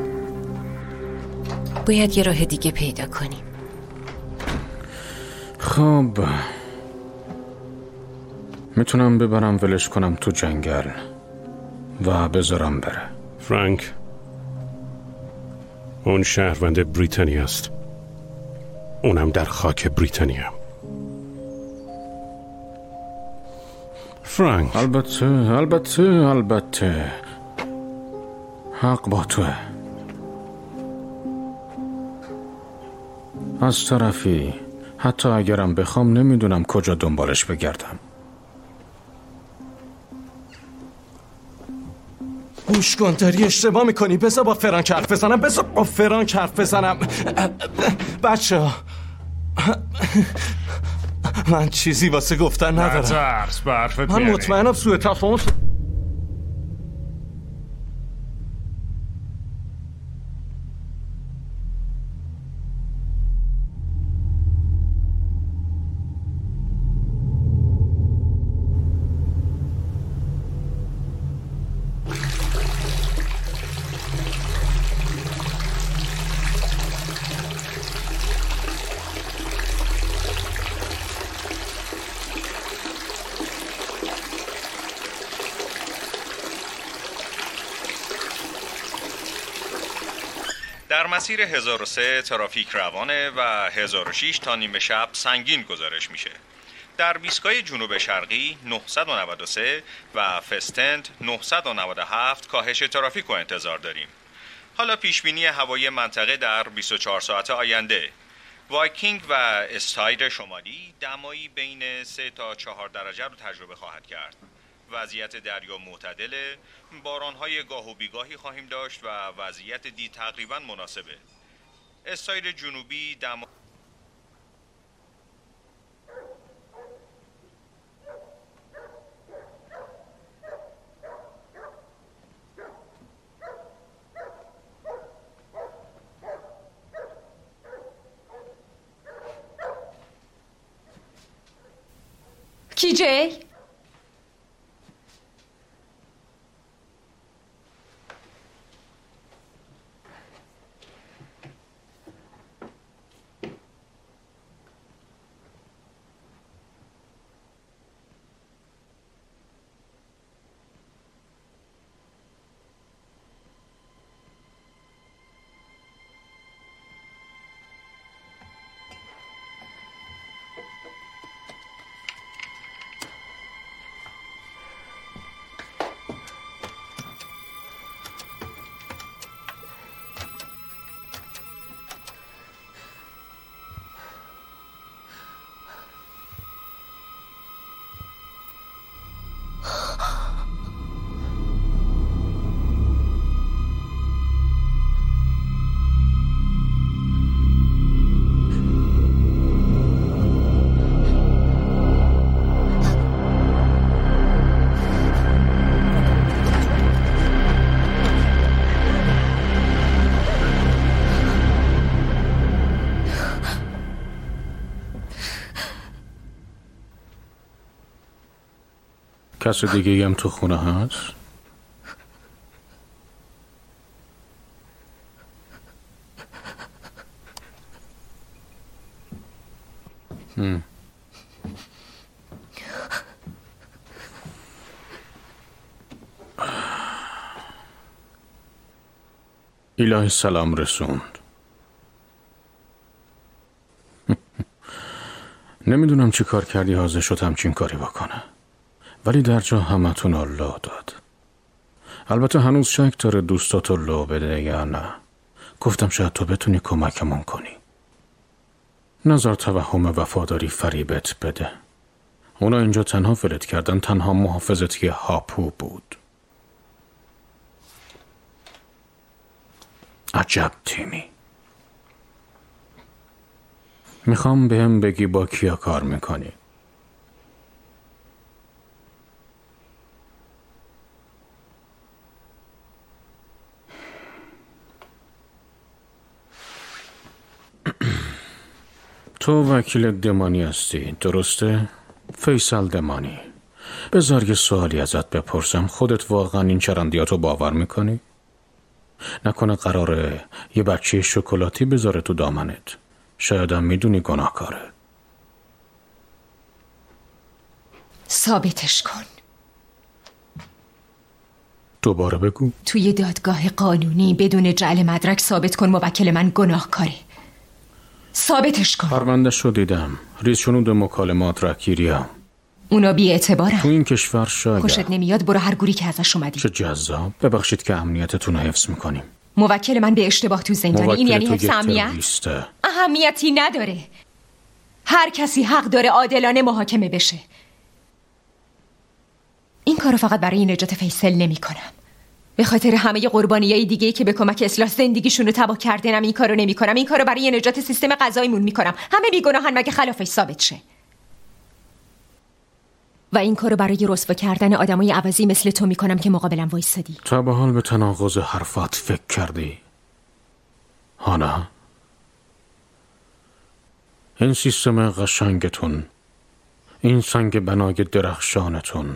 S23: باید یه راه دیگه پیدا کنیم.
S10: خب میتونم ببرم ولش کنم تو جنگل و بذارم بره.
S7: فرانک، اون شهروند بریتانیا است، اونم در خاک بریتانیا. فرانک.
S10: البته البته البته حق با توه. از طرفی حتی اگرم بخوام نمیدونم کجا دنبالش بگردم.
S15: گوش کن، داری اشتباه میکنی. بذار با فرانک حرف بزنم بذار با فرانک حرف بزنم بچه ها، من چیزی واسه گفتن ندارم.
S7: ترس برفت
S15: من مطمئنم سوء تفاهم.
S22: در مسیر هزار و سه ترافیک روانه و هزار و شش تا نیمه شب سنگین گزارش میشه. در ایستگاه جنوب شرقی نهصد و نود و سه و فستند نهصد و نود و هفت کاهش ترافیک رو انتظار داریم. حالا پیشبینی هوایی منطقه در بیست و چهار ساعت آینده. وایکینگ و استایر شمالی دمایی بین سه تا چهار درجه رو تجربه خواهد کرد. وضعیت دریا معتدله، باران‌های گاه و بیگاهی خواهیم داشت و وضعیت دی تقریباً مناسبه. استایر جنوبی دما
S1: کی جی؟
S10: کس دیگه هم تو خونه هست؟ هم. الهی سلام رسوند. نمیدونم چی کار کردی حاضر شد همچین کاری بکنه، ولی در جا همتون الله داد. البته هنوز شک داره دوستاتو لو بده یا نه. گفتم شاید تو بتونی کمکمون کنی. نظر توهم وفاداری فریبت بده. اونا اینجا تنها ولت کردن، تنها محافظتی هاپو بود. عجب تیمی. میخوام بهم بگی با کیا کار میکنی. تو وکیل دمانی هستی، درسته؟ فیصل دمانی. بذار یه سوالی ازت بپرسم. خودت واقعا این چرندیاتو باور میکنی؟ نکنه قراره یه بچه شکلاتی بذاره تو دامنت؟ شاید هم میدونی گناهکاره.
S1: ثابتش کن.
S10: دوباره بگو.
S1: توی دادگاه قانونی بدون جعل مدرک ثابت کن موکل من گناهکاره. ثابتش کن.
S10: پرونده شو دیدم. ریز شنود مکالمات رکیریا.
S1: اونا بی اعتبارن.
S10: تو این کشور شاید.
S1: خوشت نمیاد برو هر گوری که ازش اومدی.
S10: چه جذاب. ببخشید که امنیتتون رو حفظ میکنیم.
S1: موکل من به اشتباه تو زندانی. این یعنی حفظ امنیت؟ اهمیتی نداره. هر کسی حق داره عادلانه محاکمه بشه. این کارو فقط برای نجات فیصل نمی کنم. به خاطر همه قربانیای دیگه که به کمک اصلاح زندگیشون رو تباه کردنم این کارو نمی کنم. این کارو برای نجات سیستم قضاییمون می کنم. همه بیگناهن مگه خلافش ثابت شه. و این کارو برای رسوا کردن آدمای عوضی مثل تو می کنم که مقابلم وایسادی.
S10: تا به حال به تناقض حرفات فکر کردی؟ هانا؟ این سیستم قشنگتون، این سنگ بنای درخشانتون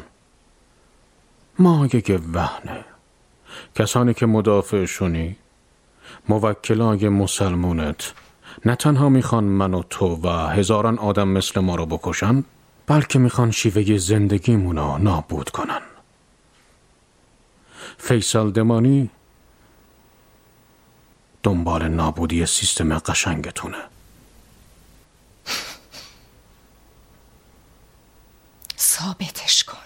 S10: مایه وهنه. کسانی که مدافعشونی، موکلای مسلمونت، نه تنها میخوان من و تو و هزاران آدم مثل ما رو بکشن، بلکه میخوان شیوه زندگیمونو نابود کنن. فیصل دمانی دنبال نابودی سیستم قشنگتونه.
S1: ثابتش کن.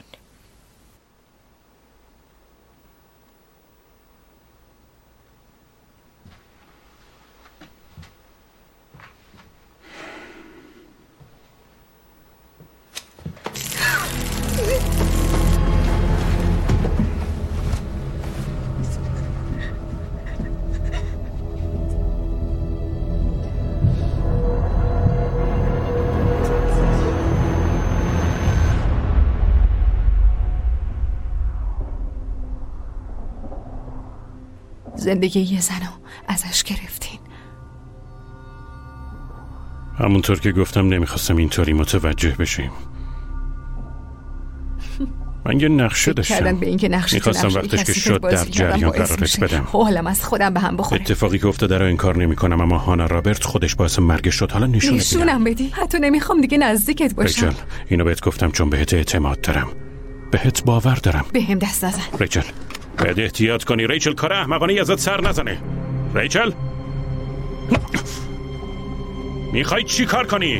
S1: زندگی یه زنو ازش گرفتین.
S7: همونطور که گفتم نمیخواستم اینطوری متوجه بشیم. من یه نقشه داشتم.
S5: به این که نقشه
S7: میخواستم وقتش که شد در جریان قرارش بدم.
S5: حالم از خودم به هم بخوره.
S7: اتفاقی که افتاده رو انکار نمی کنم، اما هانا رابرت خودش باعث مرگش شد. حالا نشونه
S5: نشونم بدی. حتی نمیخوام دیگه نزدیکت باشم.
S7: ریچل، اینو بهت گفتم چون بهت اعتماد دارم، بهت باور دارم.
S5: بهم دست نزن
S7: ریچل. باید احتیاط کنی ریچل. کار احمقانه ازت سر نزنه. ریچل میخوای چی کار کنی؟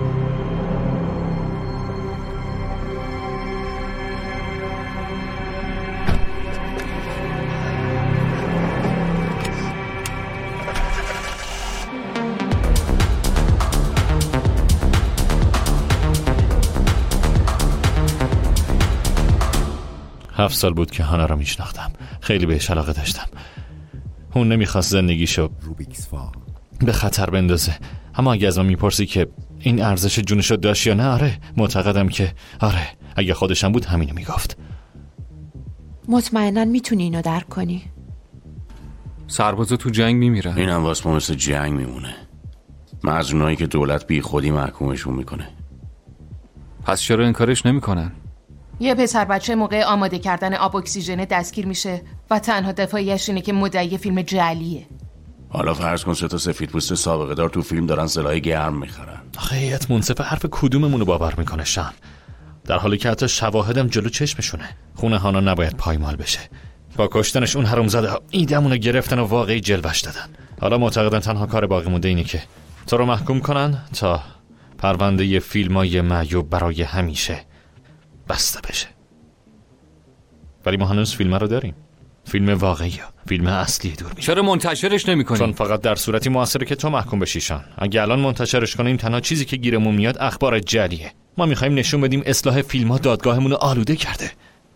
S4: هفت سال بود که هانا را میشناختم. خیلی بهش علاقه داشتم. اون نمیخواست زندگیشو به خطر بندازه. اما اگه از من میپرسی که این ارزش جونشو داشت یا نه، آره، معتقدم که آره. اگه خودشم بود همینو میگفت.
S16: مطمئناً میتونی اینو درک کنی.
S2: سربازا تو جنگ میمیرن.
S19: این هم واسه ما مثل جنگ میمونه. مظنونایی که دولت بی خودی محکومشون میکنه.
S2: پس چرا انکارش نمیکنن؟
S6: یه پسر بچه موقع آماده کردن آب اکسیژن دستگیر میشه و تنها دفاعیش اینه که مدعی فیلم جعلیه.
S19: حالا فرض کن سه تا سفیدپوست سابقه دار تو فیلم دارن سلاح گرم میخرن.
S4: آخه هیئت منصفه حرف کدوممونو باور میکنه شان؟ در حالی که حتی شواهدم جلو چشمشونه. خونه هانا نباید پایمال بشه. با کشتنش اون حرومزاده ها ایدمونو گرفتن و واقعی جلوش دادن. حالا معتقدن تنها کار باقی مونده اینه که تو رو محکوم کنن تا پرونده فیلمای معیوب برای همیشه بسته بشه. ولی ما هنوز فیلم رو داریم. فیلم واقعی ها. فیلم اصلی دور میشه.
S2: چرا منتشرش نمی‌کنی؟
S4: چون فقط در صورتی موثره که تو محکوم بشی شان. اگه الان منتشرش کنیم تنها چیزی که گیرمون میاد اخبار جعلیه. ما میخوایم نشون بدیم اصلاح فیلم‌ها دادگاهمون رو آلوده کرده.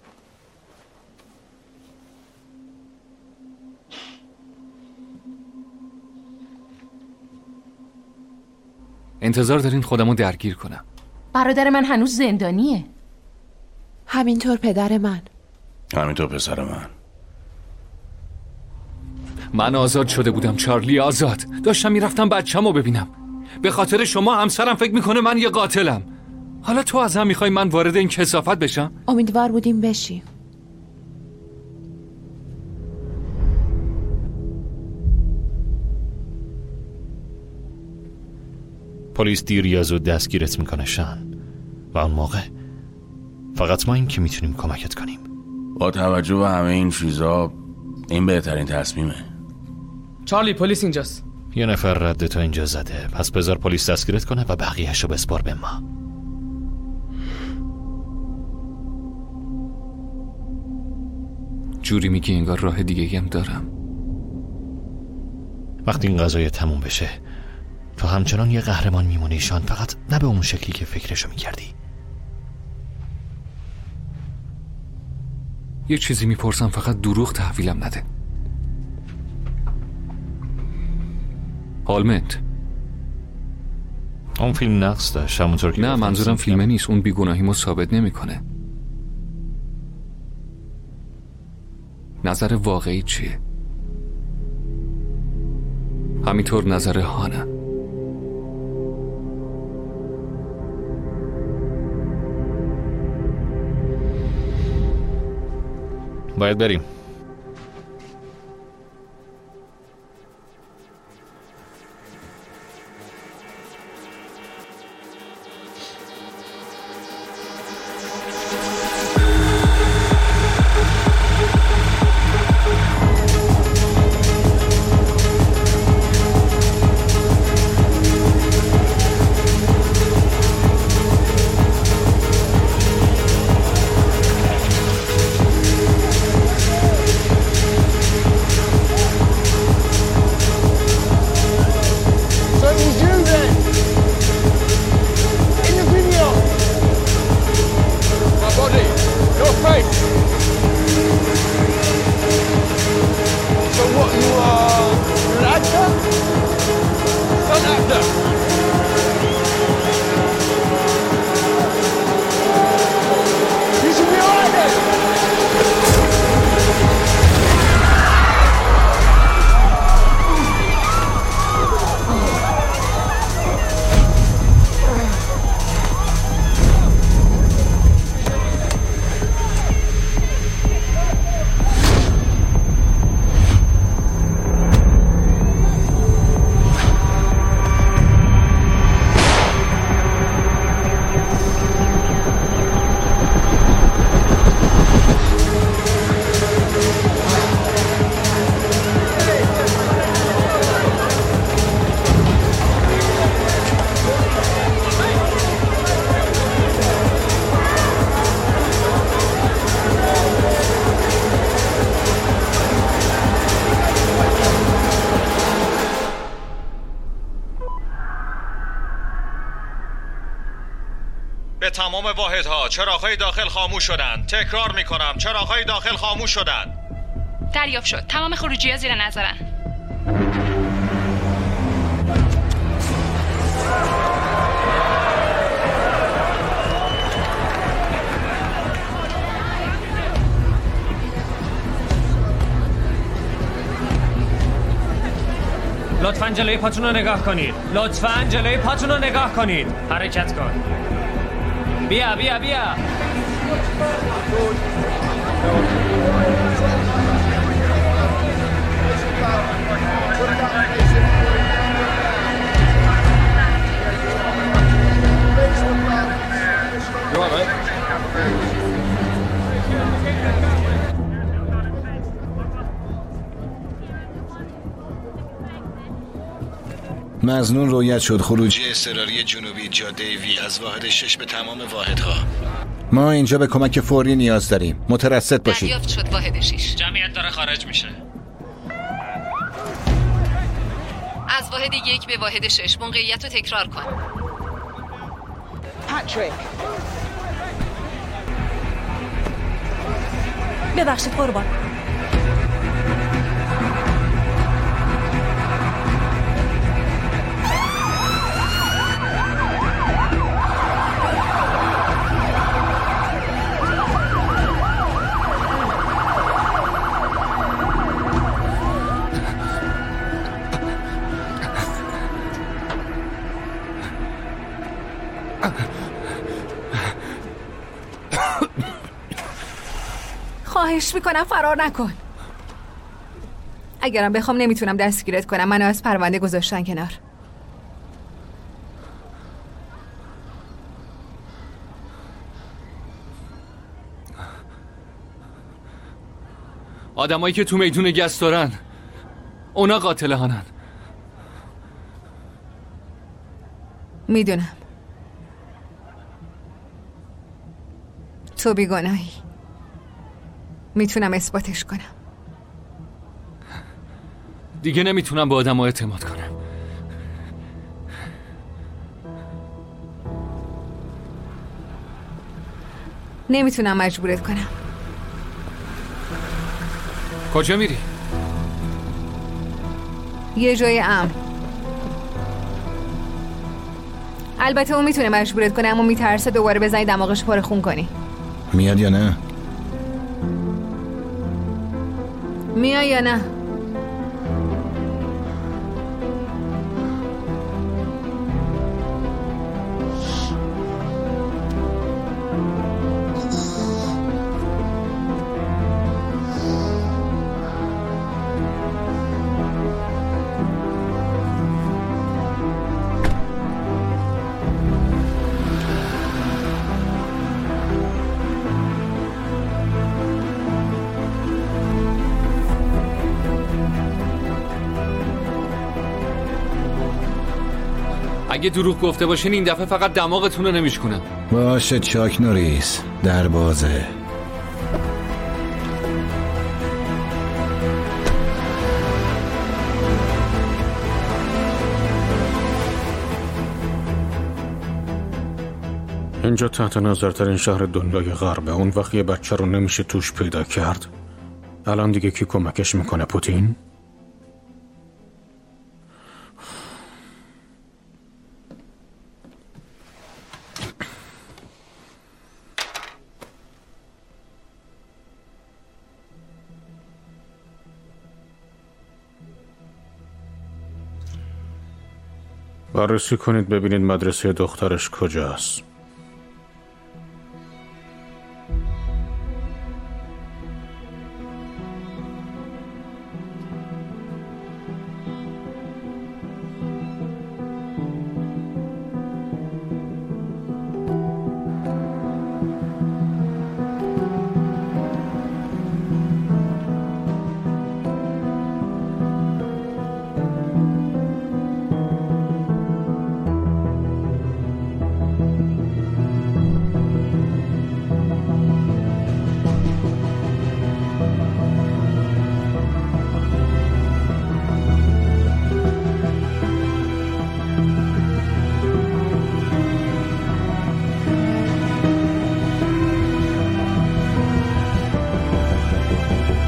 S2: انتظار دارین خودمو درگیر کنم.
S6: برادر من هنوز زندانیه.
S16: همینطور پدر من.
S19: همینطور پسر من.
S2: من آزاد شده بودم چارلی، آزاد. داشتم میرفتم بچه‌مو ببینم. به خاطر شما همسرم فکر میکنه من یه قاتلم. حالا تو از هم میخوای من وارد این کثافت بشم؟
S16: امیدوار بودیم بشی.
S4: پلیس دیر یا زود دستگیرت میکنه شان. و اون موقع فقط ما این که میتونیم کمکت کنیم.
S19: با توجه به همه این چیزا این بهترین تصمیمه.
S8: چارلی پلیس اینجاست.
S4: یه نفر رد تو اینجا زده، پس بذار پلیس دستگیرت کنه و بقیه‌شو بسپار به ما.
S2: جوری میگی انگار راه دیگه هم دارم.
S4: وقتی این قضیه تموم بشه تو همچنان یه قهرمان میمونی شان، فقط نه به اون شکلی که فکرشو میکردی.
S2: یه چیزی میپرسم، فقط دروغ تحویلم نده. هالمند،
S4: اون فیلم نقص داشت همونطور که
S2: نه منظورم فیلمه نیست، اون بیگناهیمو ثابت نمیکنه. نظر واقعی چیه؟ همینطور نظر هانا.
S4: باید بریم.
S22: به تمام واحدها چراغ‌های داخل خاموش شدن. تکرار میکنم چراغ‌های داخل خاموش شدن.
S12: دریافت شد. تمام خروجی‌ها زیر نظرن.
S8: لطفاً جلوی پاتون رو نگاه کنید. لطفاً جلوی پاتون رو نگاه کنید. حرکت کن. بیا بیا بیا.
S9: مظنون رویت شد. خروجی اضطراری جنوبی جاده وی از واحد شش به تمام واحدها. ما اینجا به کمک فوری نیاز داریم. مترصد باشید.
S12: دریافت شد واحد شش.
S8: جمعیت داره خارج میشه.
S12: از واحد یک به واحد شش موقعیت رو تکرار کن.
S11: پاتریک ببخشید قربان.
S5: خواهش میکنم فرار نکن. اگرم بخوام نمیتونم دستگیرت کنم. منو از پرونده گذاشتن کنار.
S2: آدمایی که تو میدون گس دارن اونا قاتلانن.
S5: میدونم تو بیگناهی، میتونم اثباتش کنم.
S2: دیگه نمیتونم به آدم ها اعتماد کنم.
S5: نمیتونم مجبورت کنم.
S2: کجا میری؟
S5: یه جای امن. البته اون میتونه مجبورت کنه، اما میترسه دوباره بزنی دماغش پر خون کنی.
S9: میاد یا نه؟
S5: میاد یا نه؟
S2: اگه دروغ گفته باشین این دفعه فقط دماغتون رو نمیشکنم.
S9: باشه چاک نوریس، در بازه.
S10: اینجا تحت نظرترین شهر دنیای غربه. اون وقت یه بچه رو نمیشه توش پیدا کرد. الان دیگه کی کمکش میکنه؟ پوتین؟ بررسی کنید ببینید مدرسه دخترش کجاست.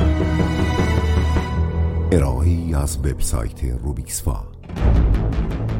S17: ارائه‌ای از وبسایت روبیکسفا.